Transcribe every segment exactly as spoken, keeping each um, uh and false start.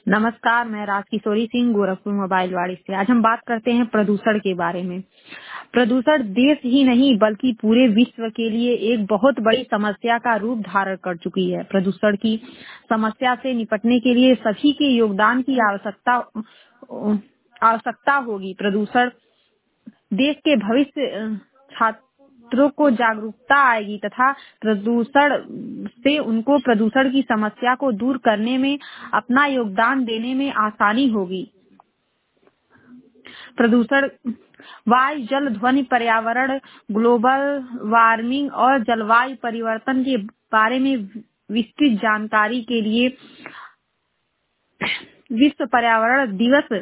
नमस्कार, मैं राजकिशोरी सिंह गोरखपुर मोबाइल वाड़ी से। आज हम बात करते हैं प्रदूषण के बारे में। प्रदूषण देश ही नहीं बल्कि पूरे विश्व के लिए एक बहुत बड़ी समस्या का रूप धारण कर चुकी है। प्रदूषण की समस्या से निपटने के लिए सभी के योगदान की आवश्यकता आवश्यकता होगी। प्रदूषण देश के भविष्य अ, छात्रों को जागरूकता आएगी तथा प्रदूषण से उनको प्रदूषण की समस्या को दूर करने में अपना योगदान देने में आसानी होगी। प्रदूषण वायु, जल, ध्वनि, पर्यावरण, ग्लोबल वार्मिंग और जलवायु परिवर्तन के बारे में विस्तृत जानकारी के लिए विश्व पर्यावरण दिवस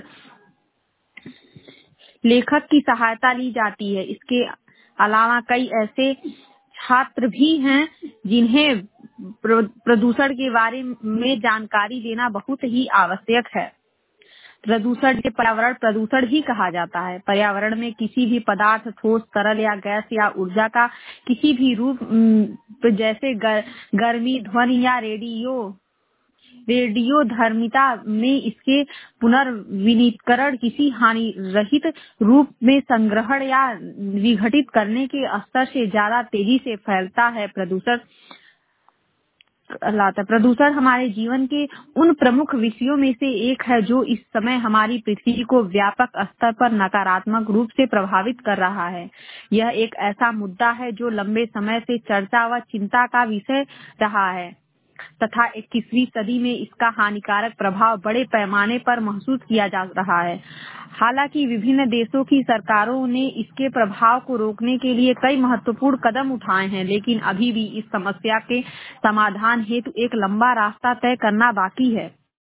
लेखक की सहायता ली जाती है। इसके अलावा कई ऐसे छात्र भी हैं जिन्हें प्र- प्रदूषण के बारे में जानकारी देना बहुत ही आवश्यक है। प्रदूषण के पर्यावरण प्रदूषण ही कहा जाता है। पर्यावरण में किसी भी पदार्थ, ठोस, तरल या गैस या ऊर्जा का किसी भी रूप अम, जैसे गर, गर्मी, ध्वनि या रेडियो रेडियो धर्मिता में इसके पुनर्विनीतकरण किसी हानि रहित रूप में संग्रहण या विघटित करने के स्तर से ज्यादा तेजी से फैलता है। प्रदूषण कहलाता है। प्रदूषण हमारे जीवन के उन प्रमुख विषयों में से एक है जो इस समय हमारी पृथ्वी को व्यापक स्तर पर नकारात्मक रूप से प्रभावित कर रहा है। यह एक ऐसा मुद्दा है जो लंबे समय से चर्चा व चिंता का विषय रहा है तथा इक्कीसवीं सदी में इसका हानिकारक प्रभाव बड़े पैमाने पर महसूस किया जा रहा है। हालांकि विभिन्न देशों की सरकारों ने इसके प्रभाव को रोकने के लिए कई महत्वपूर्ण कदम उठाए हैं, लेकिन अभी भी इस समस्या के समाधान हेतु एक लंबा रास्ता तय करना बाकी है।